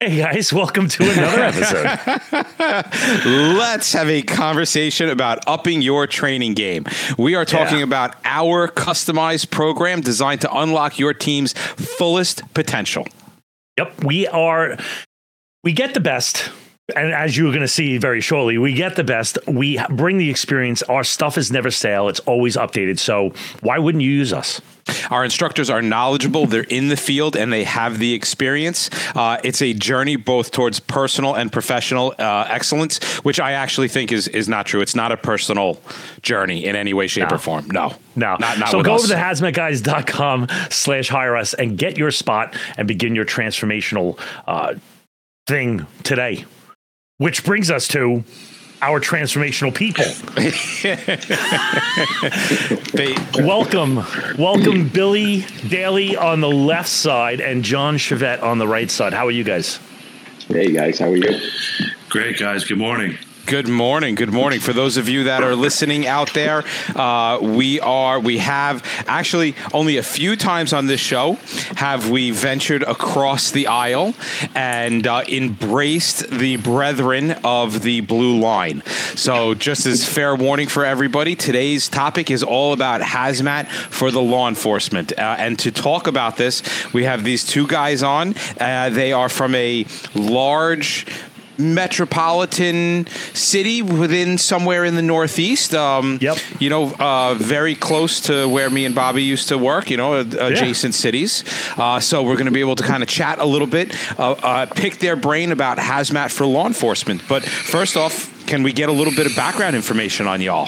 Hey guys, welcome to another episode. Let's have a conversation about upping your training game. We are talking about our customized program designed to unlock your team's fullest potential. Yep, we get the best. And as you're going to see very shortly, we get the best. We bring the experience. Our stuff is never stale. It's always updated. So why wouldn't you use us? Our instructors are knowledgeable, they're in the field, and they have the experience. It's a journey both towards personal and professional excellence, which I actually think is not true. It's not a personal journey in any way, shape, or form. No. Not so with go us. over to hazmatguys.com/hire us and get your spot and begin your transformational thing today. Which brings us to our transformational people. Welcome, Billy Daly on the left side and John Chevette on the right side. How are you guys? Hey guys, how are you? Great, guys. Good morning. Good morning. Good morning. For those of you that are listening out there, we have actually only a few times on this show have we ventured across the aisle and embraced the brethren of the blue line. So just as fair warning for everybody, today's topic is all about hazmat for the law enforcement. And to talk about this, we have these two guys on. They are from a large metropolitan city within somewhere in the Northeast. Very close to where me and Bobby used to work, adjacent cities. So we're going to be able to kind of chat a little bit, pick their brain about hazmat for law enforcement. But first off, can we get a little bit of background information on y'all?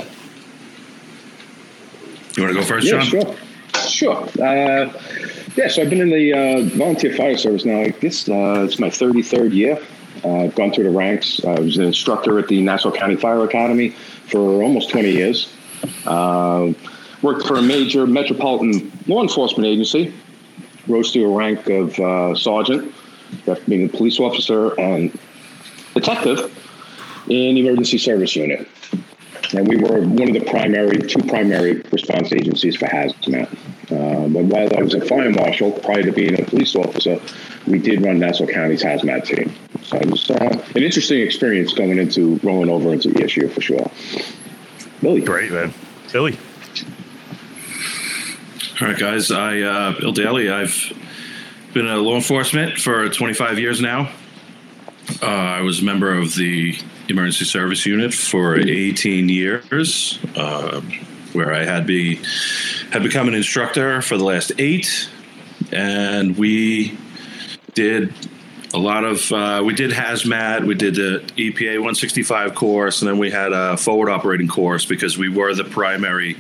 You want to go first, John? Sure. So I've been in the volunteer fire service now. I guess it's my 33rd year. I've gone through the ranks. I was an instructor at the Nassau County Fire Academy for almost 20 years. Worked for a major metropolitan law enforcement agency. Rose to a rank of sergeant, after being a police officer and detective in the emergency service unit. And we were one of the two primary response agencies for hazmat. But while I was a fire marshal, prior to being a police officer, we did run Nassau County's hazmat team. So it was an interesting experience rolling over into the issue for sure. Billy. Great, man. Billy. All right, guys. Bill Daly. I've been in law enforcement for 25 years now. I was a member of the emergency service unit for 18 years, where I had become an instructor for the last 8, and we did a lot of we did hazmat, we did the EPA 165 course, and then we had a forward operating course because we were the primary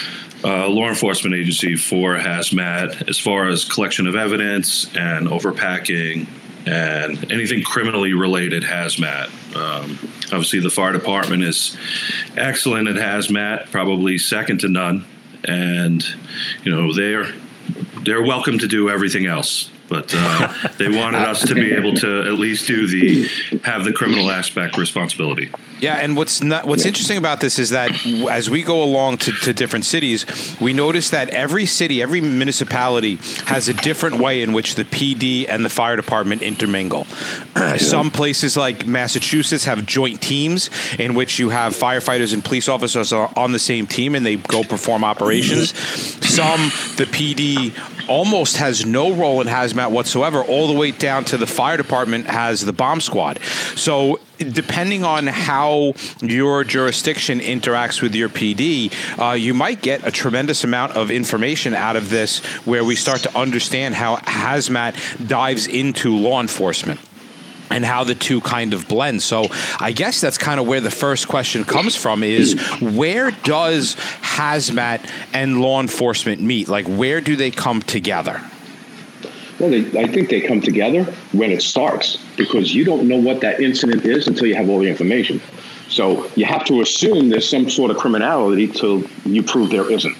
law enforcement agency for hazmat as far as collection of evidence and overpacking and anything criminally related hazmat. Obviously, the fire department is excellent at hazmat, probably second to none, and they're welcome to do everything else. But they wanted us to be able to at least have the criminal aspect responsibility. Yeah, and what's interesting about this is that as we go along to different cities, we notice that every city, every municipality has a different way in which the PD and the fire department intermingle. Some places like Massachusetts have joint teams in which you have firefighters and police officers on the same team and they go perform operations. The PD almost has no role in hazmat whatsoever, all the way down to the fire department has the bomb squad. So depending on how your jurisdiction interacts with your PD, you might get a tremendous amount of information out of this where we start to understand how hazmat dives into law enforcement and how the two kind of blend. So I guess that's kind of where the first question comes from is, where does hazmat and law enforcement meet? Like, where do they come together? Well, I think they come together when it starts, because you don't know what that incident is until you have all the information. So you have to assume there's some sort of criminality till you prove there isn't.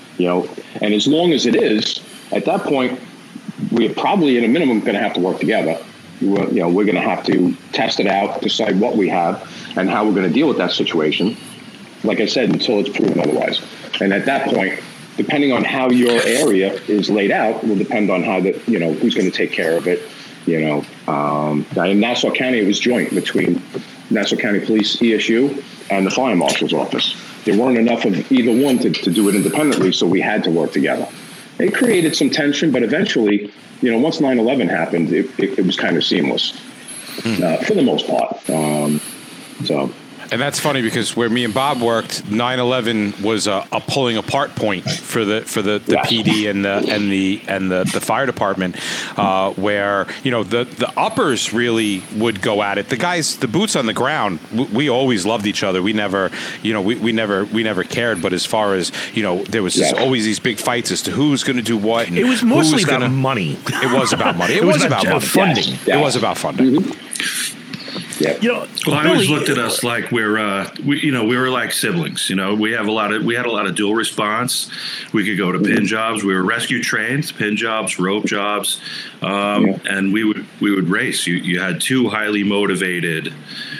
And as long as it is, at that point, we're probably at a minimum going to have to work together. We're going to have to test it out, decide what we have, and how we're going to deal with that situation. Like I said, until it's proven otherwise. And at that point, depending on how your area is laid out, will depend on how who's going to take care of it, In Nassau County, it was joint between Nassau County Police, ESU, and the Fire Marshal's Office. There weren't enough of either one to do it independently, so we had to work together. It created some tension, but eventually, once 9/11 happened, it was kind of seamless for the most part. And that's funny because where me and Bob worked, 9/11 was a pulling apart point for the PD and the fire department, where the uppers really would go at it. The guys, the boots on the ground, we always loved each other. We never, we never cared. But as far as there was always these big fights as to who's going to do what. And it was mostly about money. It was about money. It was about funding. Yes. It was about funding. Mm-hmm. Yeah. Well, I always looked at us like we were like siblings. We had a lot of dual response. We could go to pin jobs. We were rescue trained, pin jobs, rope jobs, and we would race. You had two highly motivated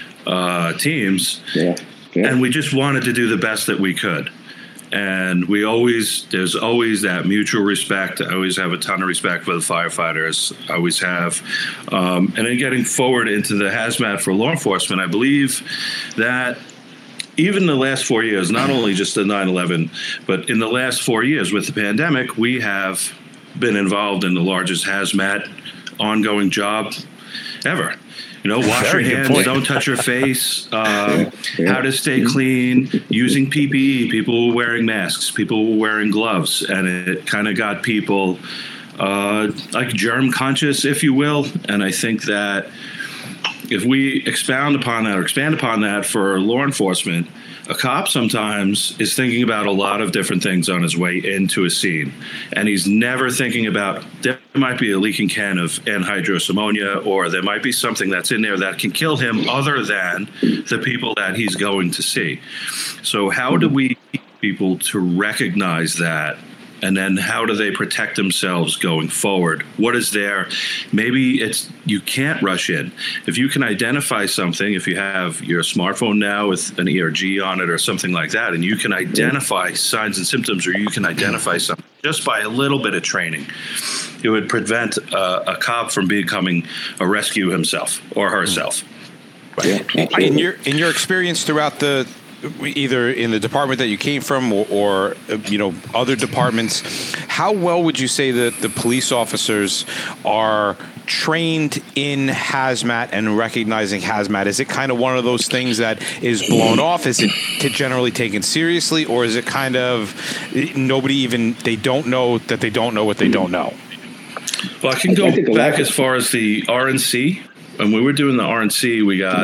teams, and we just wanted to do the best that we could. And there's always that mutual respect. I always have a ton of respect for the firefighters. I always have. And then getting forward into the hazmat for law enforcement, I believe that even the last 4 years, not only just the 9/11, but in the last 4 years with the pandemic, we have been involved in the largest hazmat ongoing job ever. Wash your hands, don't touch your face, how to stay clean, using PPE. People were wearing masks, people were wearing gloves, and it kind of got people like germ conscious, if you will. And I think that if we expand upon that for law enforcement, a cop sometimes is thinking about a lot of different things on his way into a scene, and he's never thinking about there might be a leaking can of anhydrous ammonia, or there might be something that's in there that can kill him other than the people that he's going to see. So how do we teach people to recognize that? And then how do they protect themselves going forward? What is there? Maybe you can't rush in. If you can identify something, if you have your smartphone now with an ERG on it or something like that, and you can identify signs and symptoms, or you can identify something just by a little bit of training, it would prevent a cop from becoming a rescue himself or herself. Yeah, in your experience throughout either in the department that you came from or other departments, how well would you say that the police officers are trained in hazmat and recognizing hazmat? Is it kind of one of those things that is blown off? Is it generally taken seriously, or is it kind of they don't know that they don't know what they don't know? Well, I can go back as far as the RNC. When we were doing the RNC,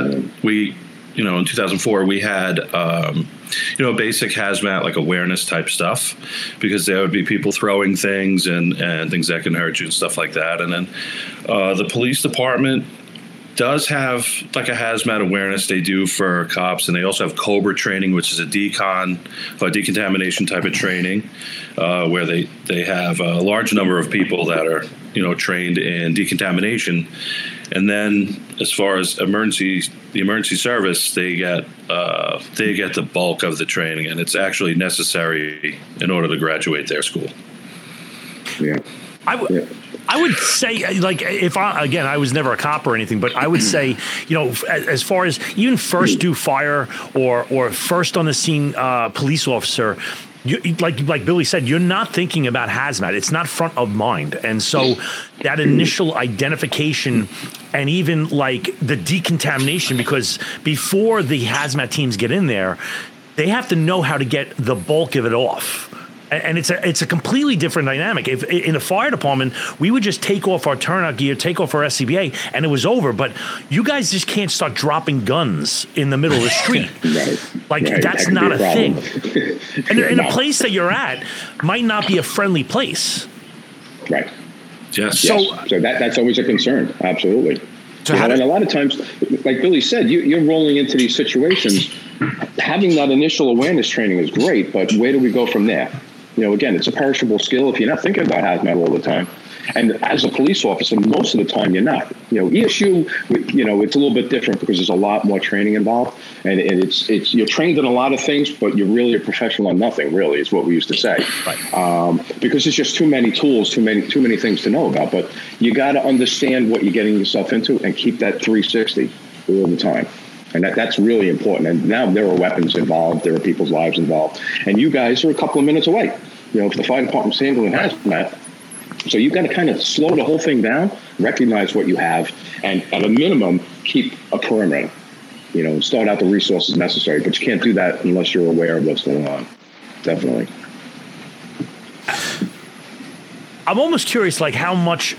in 2004, we had, basic hazmat, like awareness type stuff, because there would be people throwing things and things that can hurt you and stuff like that. And then the police department does have like a hazmat awareness they do for cops, and they also have COBRA training, which is a decontamination type of training, where they have a large number of people that are, trained in decontamination. And then as far as the emergency service, they get the bulk of the training, and it's actually necessary in order to graduate their school. Yeah. I would say, like, I was never a cop or anything, but I would say, as far as even first do fire or first on the scene police officer, like Billy said, you're not thinking about hazmat. It's not front of mind. And so that initial identification and even like the decontamination, because before the hazmat teams get in there, they have to know how to get the bulk of it off. And it's a completely different dynamic. If in a fire department, we would just take off our turnout gear, take off our SCBA, and it was over. But you guys just can't start dropping guns in the middle of the street. That's not a thing. And in a place that you're at might not be a friendly place. Right. Yes. So that's always a concern. Absolutely. And a lot of times, like Billy said, you're rolling into these situations. Having that initial awareness training is great, but where do we go from there? Again, it's a perishable skill if you're not thinking about hazmat all the time. And as a police officer, most of the time you're not. ESU, it's a little bit different because there's a lot more training involved, and it's you're trained in a lot of things, but you're really a professional on nothing. Really, is what we used to say. Right. Because it's just too many tools, too many things to know about. But you got to understand what you're getting yourself into and keep that 360 all the time. And that's really important. And now there are weapons involved. There are people's lives involved. And you guys are a couple of minutes away. If the fire department's handling hazmat. So you've got to kind of slow the whole thing down, recognize what you have, and at a minimum, keep a perimeter. Start out the resources necessary. But you can't do that unless you're aware of what's going on. Definitely. I'm almost curious, like how much,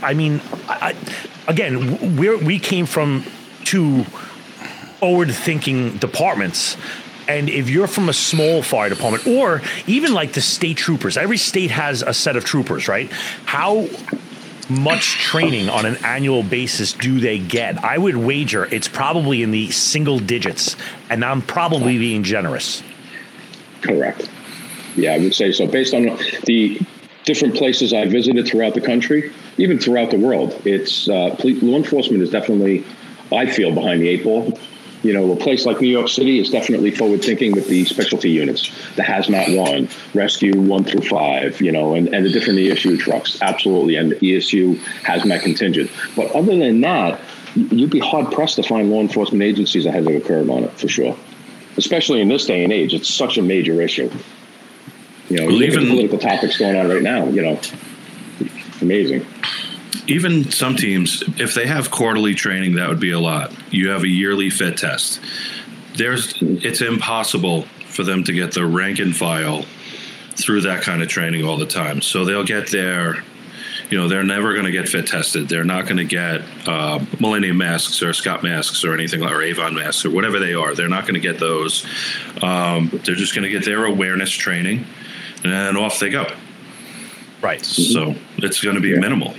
again, we came from two forward-thinking departments, and if you're from a small fire department, or even like the state troopers, every state has a set of troopers, right? How much training on an annual basis do they get? I would wager it's probably in the single digits, and I'm probably being generous. Correct. Yeah, I would say so. Based on the different places I visited throughout the country, even throughout the world, it's law enforcement is definitely, I feel, behind the eight ball. A place like New York City is definitely forward thinking with the specialty units, the Hazmat 1, Rescue 1 through 5, and the different ESU trucks, absolutely, and the ESU Hazmat contingent. But other than that, you'd be hard pressed to find law enforcement agencies ahead of the curve on it, for sure. Especially in this day and age, it's such a major issue. Look at the political topics going on right now. Amazing. Even some teams, if they have quarterly training, that would be a lot. You have a yearly fit test. It's impossible for them to get the rank and file through that kind of training all the time. So they'll get their, they're never going to get fit tested. They're not going to get Millennium masks or Scott masks or anything, or Avon masks or whatever they are. They're not going to get those. They're just going to get their awareness training, and then off they go. Right. So it's going to be minimal.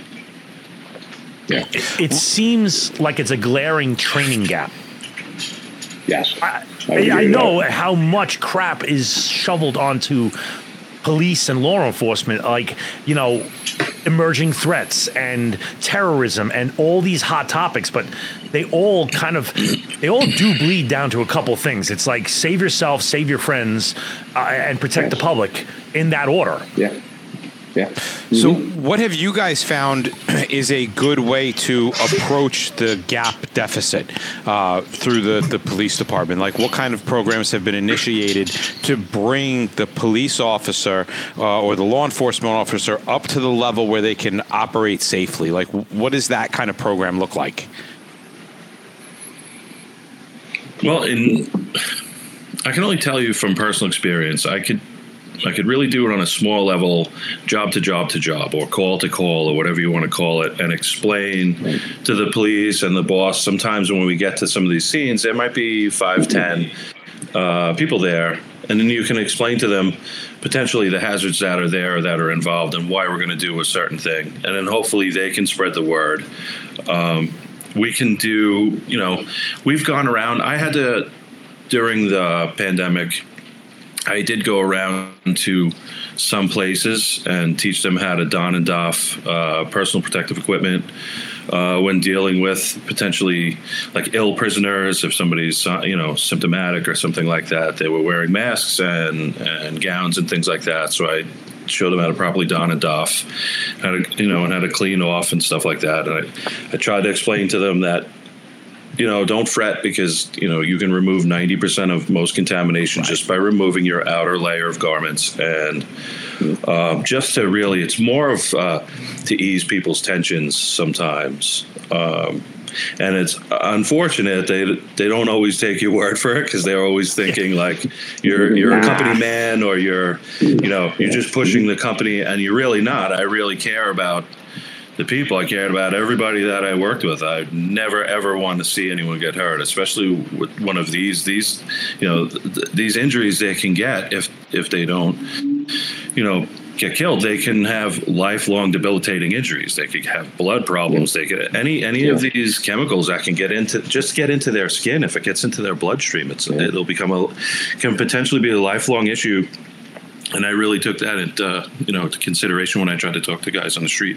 Yeah. It seems like it's a glaring training gap. Yes. I know how much crap is shoveled onto police and law enforcement, like, emerging threats and terrorism and all these hot topics, but they all do bleed down to a couple things. It's like save yourself, save your friends, and protect the public in that order. Yeah. Yeah. Mm-hmm. So what have you guys found is a good way to approach the gap deficit through the police department? Like, what kind of programs have been initiated to bring the police officer or the law enforcement officer up to the level where they can operate safely? Like, what does that kind of program look like? Well, I can only tell you from personal experience. I could really do it on a small level, job to job, or call to call, or whatever you want to call it, and explain to the police and the boss. Sometimes when we get to some of these scenes, there might be 5, 10 people there, and then you can explain to them potentially the hazards that are there or that are involved and why we're going to do a certain thing. And then hopefully they can spread the word. We can do, we've gone around. During the pandemic, I did go around to some places and teach them how to don and doff personal protective equipment when dealing with potentially like ill prisoners. If somebody's symptomatic or something like that, they were wearing masks and gowns and things like that. So I showed them how to properly don and doff, and how to clean off and stuff like that. And I tried to explain to them that, don't fret, because, you can remove 90% of most contamination just by removing your outer layer of garments. And just to really, it's more of to ease people's tensions sometimes. And it's unfortunate they don't always take your word for it, because they're always thinking like you're a company man, or you're just pushing the company, and you're really not. I really care about the people. I cared about everybody that I worked with. I never ever want to see anyone get hurt, especially with one of these these injuries they can get if they don't get killed. They can have lifelong debilitating injuries. They could have blood problems. They could any of these chemicals that can get into their skin. If it gets into their bloodstream, it'll can potentially be a lifelong issue. And I really took that into consideration when I tried to talk to guys on the street.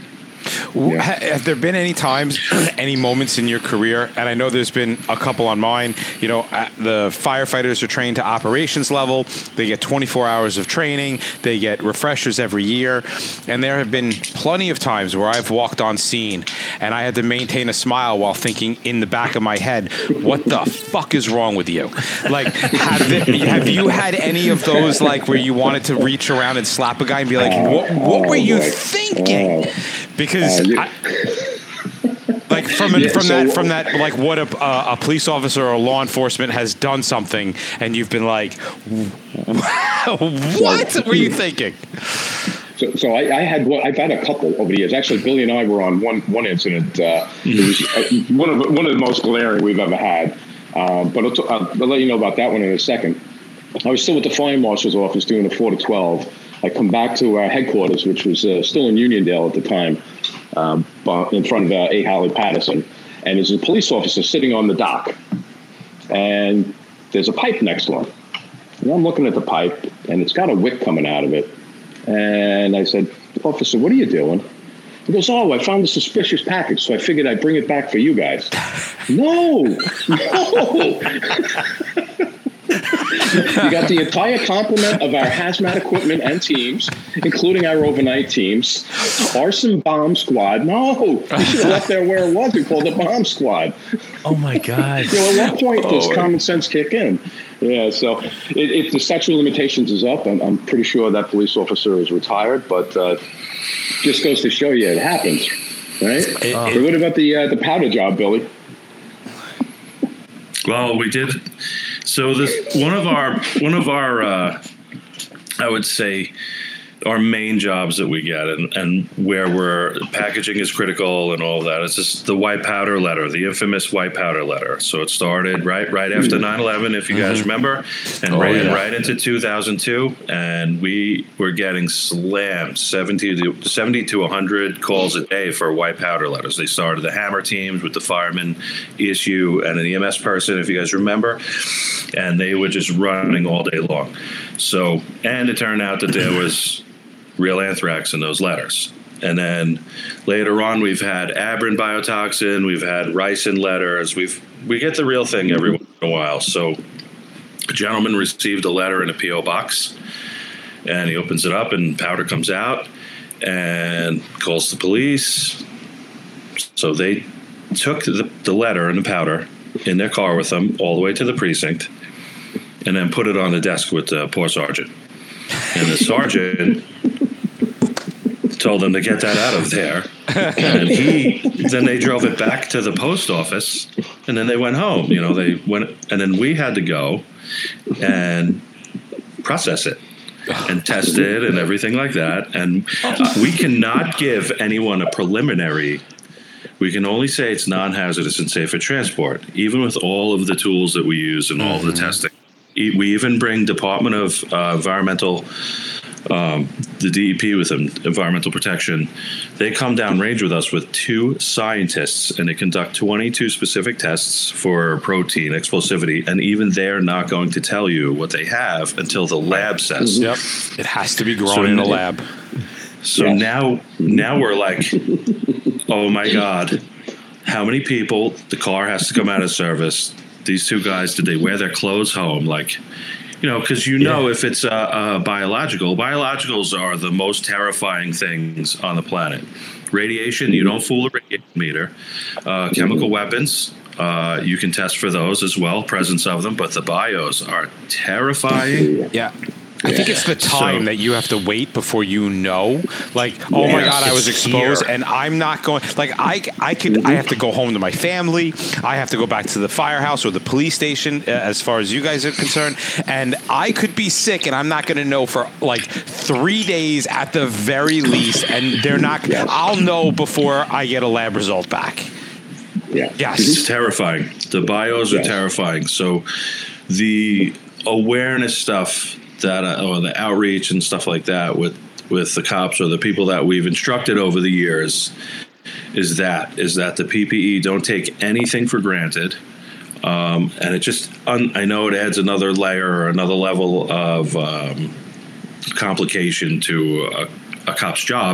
Yeah. Have there been any times, any moments in your career, and I know there's been a couple on mine, you know, the firefighters are trained to operations level, they get 24 hours of training, they get refreshers every year, and there have been plenty of times where I've walked on scene and I had to maintain a smile while thinking in the back of my head, what the fuck is wrong with you? Like, have you had any of those, like, where you wanted to reach around and slap a guy and be like, what were you thinking? Because like from that like what a police officer or law enforcement has done something and you've been like, what were you thinking? So I've had a couple over the years. Actually, Billy and I were on one incident. It was one of the most glaring we've ever had. But I'll let you know about that one in a second. I was still with the fire marshal's office doing the 4 to 12. I come back to our headquarters, which was still in Uniondale at the time, in front of A. Halley Patterson. And there's a police officer sitting on the dock. And there's a pipe next to him. And I'm looking at the pipe, and it's got a wick coming out of it. And I said, "Officer, what are you doing?" He goes, "Oh, I found a suspicious package, so I figured I'd bring it back for you guys." No. You got the entire complement of our hazmat equipment and teams, including our overnight teams. Arson bomb squad. No, you should have left there where it was. We called it bomb squad. Oh my God! At what point does common sense kick in? Yeah, so if the statute of limitations is up, I'm pretty sure that police officer is retired, but just goes to show you it happens, right? But what about the powder job, Billy? Well, we did. So this one of our I would say our main jobs that we get and where packaging is critical and all of that. It's just the white powder letter, the infamous white powder letter. So it started right after 9/11, if you guys remember, and ran right into 2002. And we were getting slammed 70 to 100 calls a day for white powder letters. They started the hammer teams with the fireman, ESU, and an EMS person, if you guys remember. And they were just running all day long. So, and it turned out that there was real anthrax in those letters. And then later on, we've had Abrin biotoxin, we've had ricin letters. We get the real thing every once in a while. So a gentleman received a letter in a P.O. box, and he opens it up, and powder comes out, and calls the police. So they took the letter and the powder in their car with them all the way to the precinct, and then put it on the desk with the poor sergeant. And the sergeant told them to get that out of there. And then they drove it back to the post office, and then they went home. You know, they went, and then we had to go and process it and test it and everything like that. And we cannot give anyone a preliminary. We can only say it's non-hazardous and safe for transport, even with all of the tools that we use and all of the testing. We even bring Department of Environmental, the DEP with them, Environmental Protection. They come down range with us with 2 scientists, and they conduct 22 specific tests for protein explosivity, and even they're not going to tell you what they have until the lab says. Yep, it has to be grown in the lab. So now we're like, oh my God, how many people? The car has to come out of service. These 2 guys, did they wear their clothes home? Like, you know, because if it's biologicals are the most terrifying things on the planet. Radiation, you don't fool a radiation meter. Chemical weapons, you can test for those as well, presence of them. But the bios are terrifying. Yeah. I think it's the time that you have to wait before you know. Like, oh my God, I was exposed, and I'm not going. Like, I have to go home to my family. I have to go back to the firehouse or the police station, as far as you guys are concerned. And I could be sick, and I'm not going to know for like 3 days at the very least. And they're not. I'll know before I get a lab result back. Yeah. Yes, it's terrifying. The bios are terrifying. So the awareness stuff. Or the outreach and stuff like that with the cops or the people that we've instructed over the years is that the PPE, don't take anything for granted. And it just, I know it adds another layer or another level of complication to a cop's job,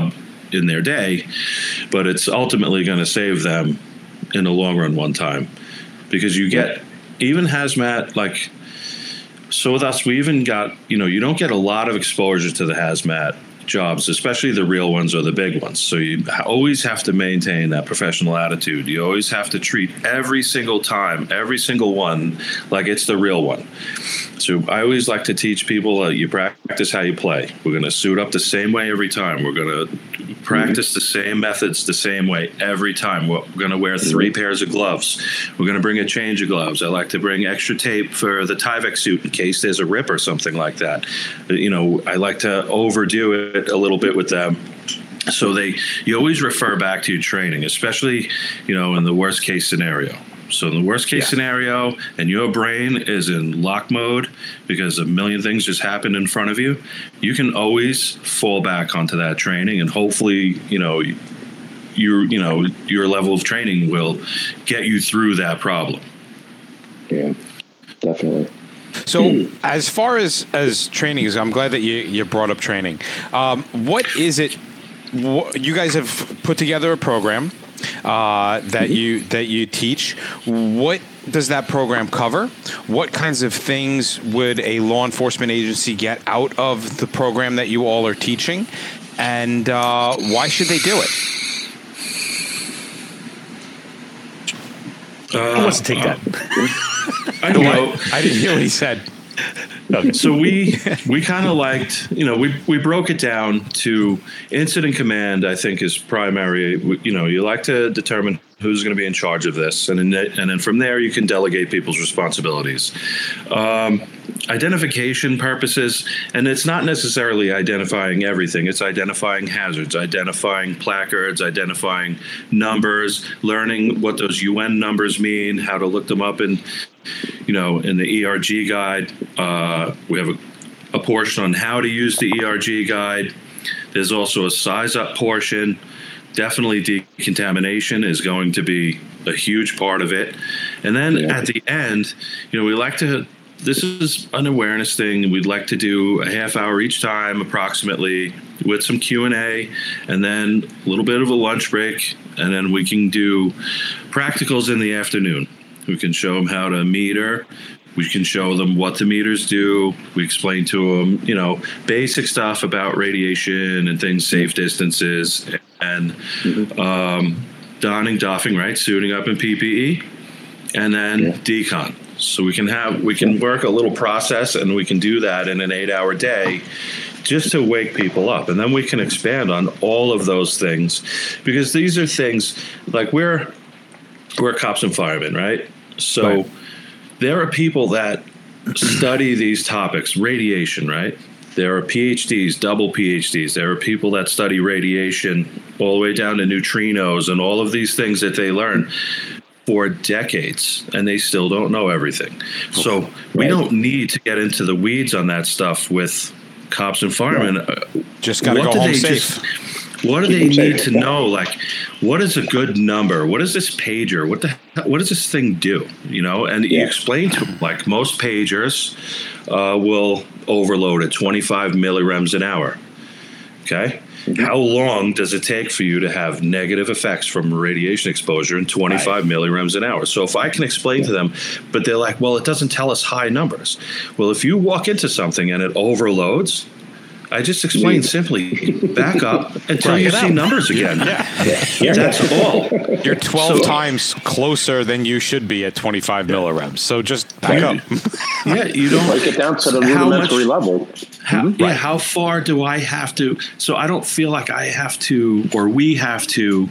in their day, but it's ultimately going to save them in the long run one time, because you get even hazmat, like, so with us, we even got, you don't get a lot of exposure to the hazmat jobs, especially the real ones or the big ones. So you always have to maintain that professional attitude. You always have to treat every single time, every single one, like it's the real one. So I always like to teach people, you practice how you play. We're going to suit up the same way every time. We're going to practice the same methods the same way every time. We're going to wear 3 pairs of gloves. We're going to bring a change of gloves. I like to bring extra tape for the Tyvek suit in case there's a rip or something like that. I like to overdo it a little bit with them. So you always refer back to your training, especially, in the worst case scenario. So in the worst case scenario, and your brain is in lock mode because a million things just happened in front of you, you can always fall back onto that training, and hopefully, your level of training will get you through that problem. Yeah, definitely. So as far as training is, I'm glad that you brought up training. What is it? You guys have put together a program that you teach. What does that program cover? What kinds of things would a law enforcement agency get out of the program that you all are teaching? And why should they do it? Who wants to take that? I don't know. I didn't hear what he said. Okay. So we kind of liked, we broke it down to incident command. I think is primary. You like to determine who's going to be in charge of this, and then from there you can delegate people's responsibilities. Identification purposes, and it's not necessarily identifying everything. It's identifying hazards, identifying placards, identifying numbers, learning what those UN numbers mean, how to look them up in the ERG guide. We have a portion on how to use the ERG guide. There's also a size up portion. Definitely decontamination is going to be a huge part of it. And then at the end, we like to, this is an awareness thing. We'd like to do a half hour each time approximately with some Q&A, and then a little bit of a lunch break. And then we can do practicals in the afternoon. We can show them how to meter. We can show them what the meters do. We explain to them, basic stuff about radiation and things, safe distances, and doffing, right? Suiting up in PPE, and then decon. So we can work a little process, and we can do that in an 8-hour day just to wake people up. And then we can expand on all of those things, because these are things like we're cops and firemen, right? So there are people that study these topics, radiation, right? There are PhDs, double PhDs. There are people that study radiation all the way down to neutrinos and all of these things that they learn for decades, and they still don't know everything. So we don't need to get into the weeds on that stuff with cops and firemen. Just got to go home safe. What do they need to know? Like, what is a good number? What is this pager? What does this thing do? And you explain to them, like most pagers will overload at 25 millirems an hour. Okay. Mm-hmm. How long does it take for you to have negative effects from radiation exposure in 25 millirems an hour? So if I can explain to them, but they're like, well, it doesn't tell us high numbers. Well, if you walk into something and it overloads, I just explained simply, back up until you see numbers again. That's all. You're 12 times closer than you should be at 25 millirems. So just back up. You don't break it down to the rudimentary level. How far do I have to? So I don't feel like I have to, or we have to,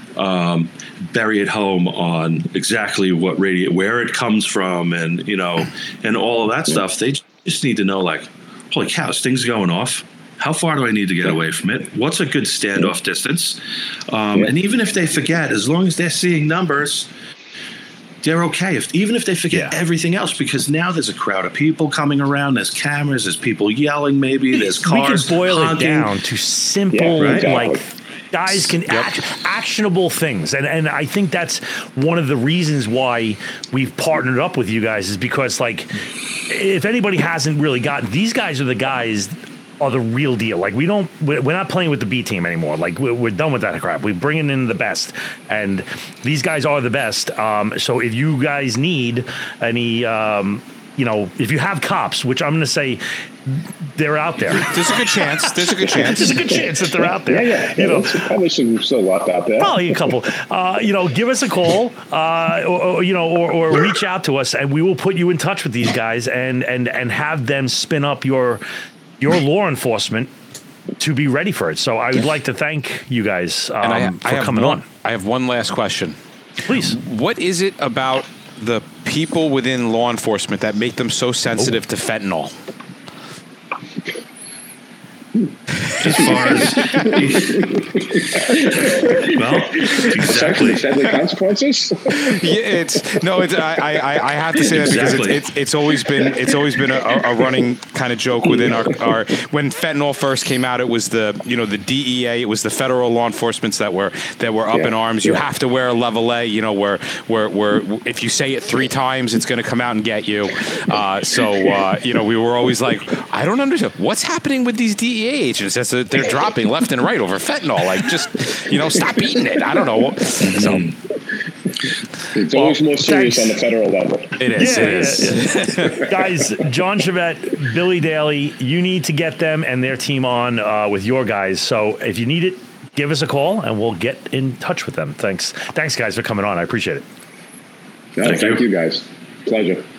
bury it home on exactly what where it comes from, and and all of that stuff. They just need to know, like, holy cow, this thing's going off. How far do I need to get away from it? What's a good standoff distance? And even if they forget, as long as they're seeing numbers, they're okay. Even if they forget everything else, because now there's a crowd of people coming around. There's cameras. There's people yelling. Maybe there's cars. We can boil honking. it down to simple, like guys can actionable things, and I think that's one of the reasons why we've partnered up with you guys, is because, like, if anybody hasn't really gotten, these guys are the guys are the real deal. Like we're not playing with the B team anymore. Like we're done with that crap. We're bringing in the best, and these guys are the best. So if you guys need any, if you have cops, which I'm going to say they're out there. There's a good chance. There's a good chance. There's a good chance that they're out there. There's probably still a lot out there. Probably a couple. Give us a call, or reach out to us, and we will put you in touch with these guys and have them spin up your law enforcement to be ready for it. So I would like to thank you guys for coming on. I have one last question. Please. What is it about the people within law enforcement that make them so sensitive to fentanyl? As far as exactly deadly consequences. I have to say that because it's always been a running kind of joke within our when fentanyl first came out. It was the DEA, it was the federal law enforcements that were up in arms. You have to wear a level A, where if you say it 3 times, it's going to come out and get you. We were always like, I don't understand what's happening with these DEA agents. They're dropping left and right over fentanyl. Like, just, stop eating it. I don't know. So, it's always more serious on the federal level. It is. Guys, John Chevette, Billy Daly, you need to get them and their team on with your guys. So if you need it, give us a call and we'll get in touch with them. Thanks, guys, for coming on. I appreciate it. Thank you, guys. Pleasure.